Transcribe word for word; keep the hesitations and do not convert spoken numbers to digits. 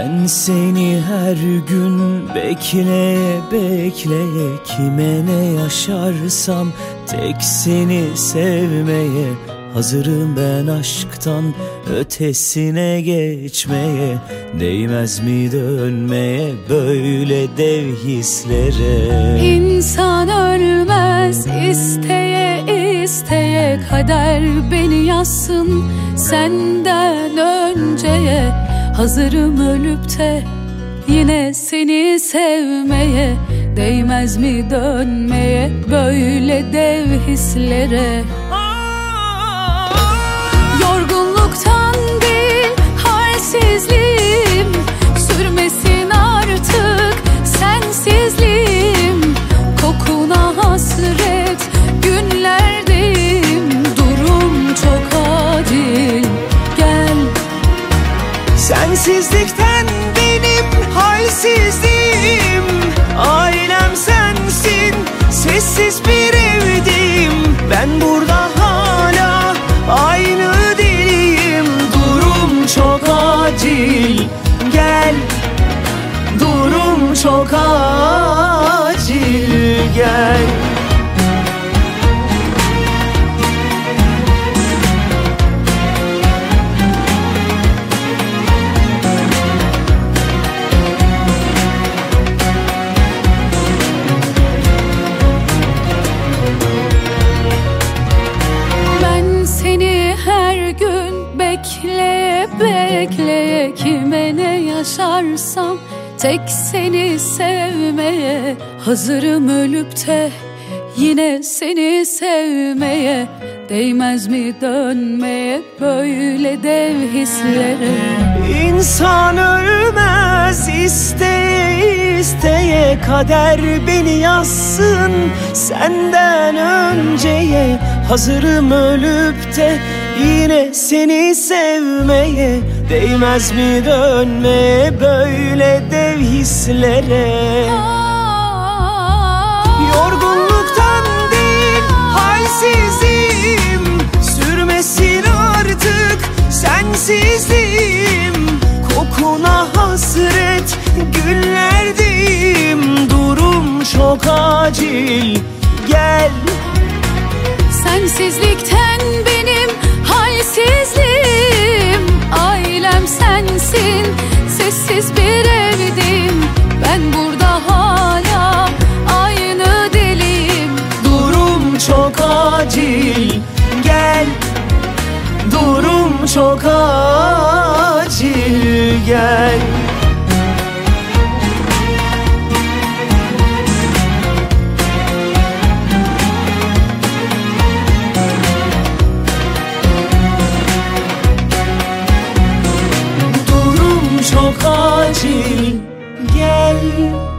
Ben seni her gün bekleye bekleye, kime ne yaşarsam tek seni sevmeye hazırım ben aşktan ötesine geçmeye. Değmez mi dönmeye böyle dev hislere? İnsan ölmez isteye isteye, kader beni yazsın senden önceye. Hazırım ölüp de yine seni sevmeye. Değmez mi dönmeye böyle dev hislere? Yorgunluktan değil halsizliğim, sürmesin artık sensizliğim. Kokuna hasret günlerdeyim, durum çok acil gel. Sensizlikten benim halsizliğim, ailem sensin, sessiz bir evdeyim. Ben burada hala aynı deliyim, durum çok acil gel. Durum çok acil gel. Bekleye bekleye, kime ne yaşarsam tek seni sevmeye. Hazırım ölüp de yine seni sevmeye. Değmez mi dönmeye böyle dev hislere? İnsan ölmez isteye isteye, kader beni yazsın senden önceye. Hazırım ölüp de yine seni sevmeye. Değmez mi dönmeye böyle dev hislere? Yorgunluktan değil halsizim, sürmesin artık sensizliğim. Kokuna hasret günlerdeyim, durum çok acil gel. Sensizlikten benim halsizliğim, ailem sensin, sessiz bir evdeyim. Ben burada hala aynı deliyim, durum çok acil gel. Durum çok acil gel. Çok acil gel.